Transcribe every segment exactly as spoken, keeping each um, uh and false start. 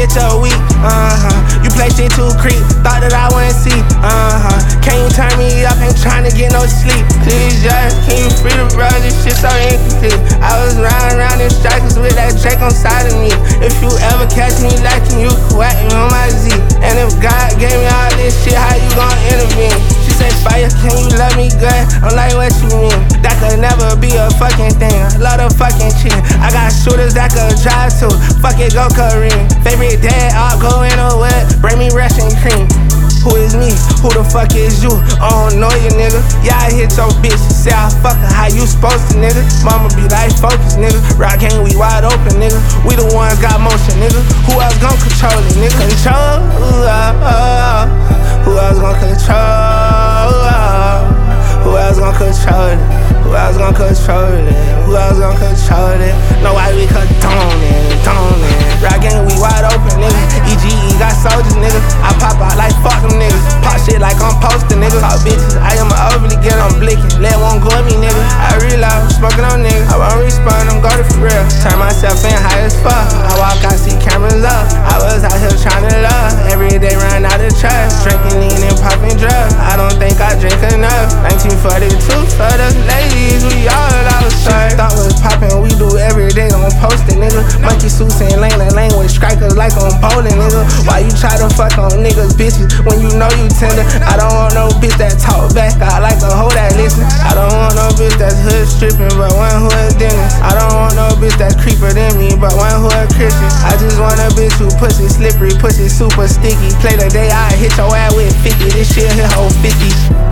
bitch a week, uh-huh. You play shit too creep, thought that I wouldn't see, uh-huh. Can you turn me up, ain't tryna get no sleep. Please just, can you free the bro, this shit so incomplete. I was riding around in strikers with that Drake on side of me. If you ever catch me lacking, you can whack me on my Z. And if God gave me all this shit, how you gon' intervene? She say, fire, can you love me good? I'm like, what you mean? That could never be a fucking thing. Love the fucking cheating. I got shooters that could drive too. Fuck it, go Kareem. Favorite dad, I'll go in the wood. Bring me Russian cream. Who is me? Who the fuck is you? I don't know you, nigga. Yeah, I hit your bitch. Say I fuck her, how you supposed to, nigga? Mama be like, focus, nigga. Rock gang, we wide open, nigga. We the ones got motion, nigga. Who else gon' control it, nigga? Control? Uh, uh, who else gon' control? Uh, who else gon' control it? Who else gon' control it? Who else gon' control it? Know why we condone it, condone it. Rock gang, we wide open, nigga. E G E got soldiers, nigga. I pop out like fuck them niggas. Pop shit like I'm posting, nigga. Talk bitches, I am an overly getter. I'm blicking, let one go at me, nigga. I realize I'm smoking on niggas. I won't respond, I'm going for real. Turn myself in high as fuck. I walk, I see cameras up. I was out here trying to love. Every day run out of trust. Drinking lean and popping drugs. I don't think I drink enough. nineteen forty-two for the ladies, we all outside. Thought was popping, we do every day, don't post it, nigga. Monkey suits and lane and lane with strikers like on bowling, nigga. Why you try to fuck on niggas, bitches, when you know you tender? I don't want no bitch that talk back, I like a hoe that listen. I don't want no bitch that's hood stripping, but one who is dentist. I don't want no bitch that's creeper than me, but one who is Christian. I just want a bitch who pussy slippery, pussy super sticky. Play the day I hit your ass with fifty, this shit hit whole fifty.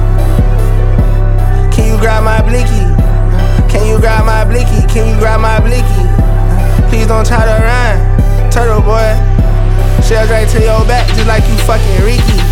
Can you grab my blicky? Can you grab my blicky? Can you grab my blicky? Please don't try to run, turtle boy. Shell right to your back just like you fucking Ricky.